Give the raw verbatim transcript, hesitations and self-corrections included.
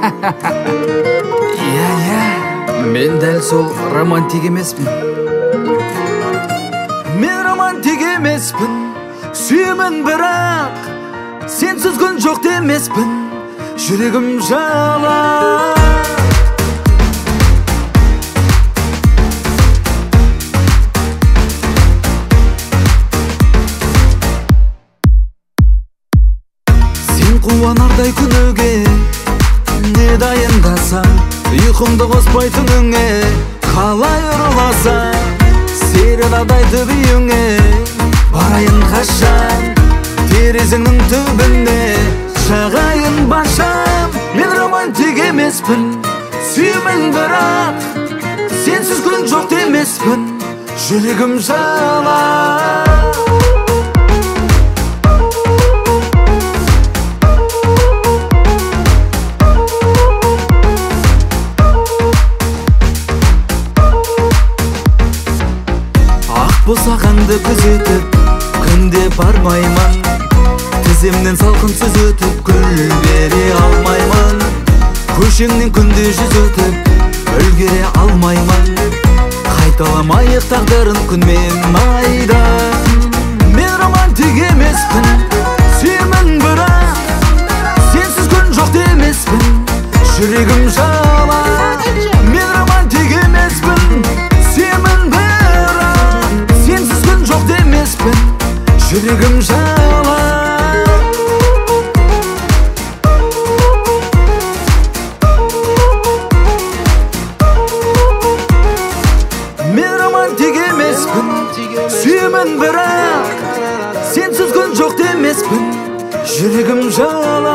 Иә, иә, мен дәл сол романтик емеспін. Мен романтик емеспін, сүйемін бірақ сенсіз күн жоқ демеспін, жүрегім жала. Сен қуанардай күніге не дайындасам, ұйқымды қоспай түніңе қалай ұрыласам, серенадай төбейіңе барайын қашан, терезеңнің түбіне шағайын башам. Мен романтик емеспін, сүйемін бірақ сенсіз күн жоқ демеспін, жүрегім жала. Босағаңды күзетіп, күнде бармаймын, тіземнен салқынсыз өтіп, гүл бере алмаймын. Көшеңнен күнде жүз өтіп, үлгере алмаймын. Қайталамайық тағдырын күн мен айда. Мен романтик емеспін, сүйемін бірақ сенсіз күн жоқ демеспін, жүрегім жала. Мен романтик емеспін, сүйемін бірақ сенсіз күн жоқ демеспін, жүрегім жала. Мен романтик емеспін, сүйемін бірақ сенсіз күн жоқ демеспін, жүрегім жала.